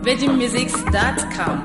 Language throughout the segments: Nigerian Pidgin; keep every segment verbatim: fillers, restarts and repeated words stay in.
virgin musics dot com.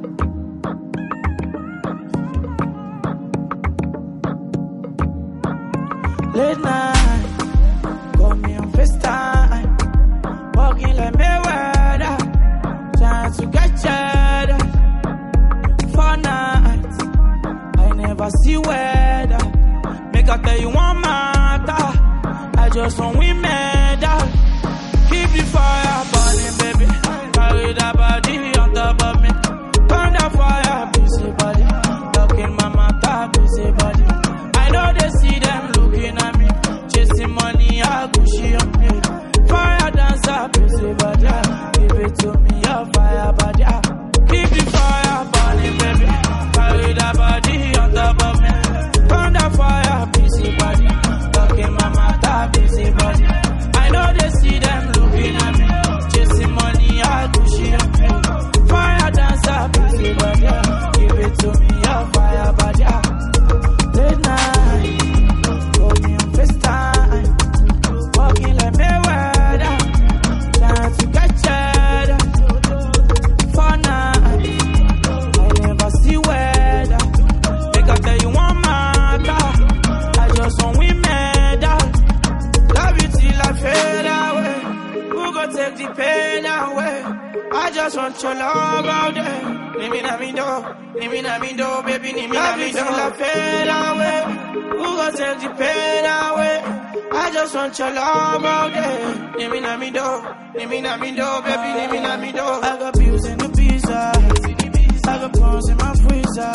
Late night, call me on FaceTime, walking like Mayweather, trying to get cheddar. For nights, I never see weather. Make I tell you one matter, I just want we medal. Keep the fire burning, baby. Carry that body on top of me. Burn the fire, busy body. Talking my matter, busy body. I know they see them looking at me. Chasing money, I go she on me. Fire dancer, busy body. Give it to me, your fire body. Keep the fire burning, baby. Carry that body on top of me. Burn the fire, busy body. Talking my matter, busy body. I know they see them looking at me. Chasing money, I go she on me. Fire dancer, busy body. Give it to me, your fire body. Late night, call me on FaceTime, walking like Mayweather, trying to get cheddar. For night, I never see weather. Make I tell you one matter, I just want we medal. Love you till I fade away. Who go take the pain away? I just want your love out there. Leave me na me do, leave me na me do, baby, leave me na me do. Love you till I fade away. Who go take the pain away? I just want your love out there. Leave me na me do, leave me na me do, baby, leave me na me do. I got bills in the pizza, I got prawns in my freezer.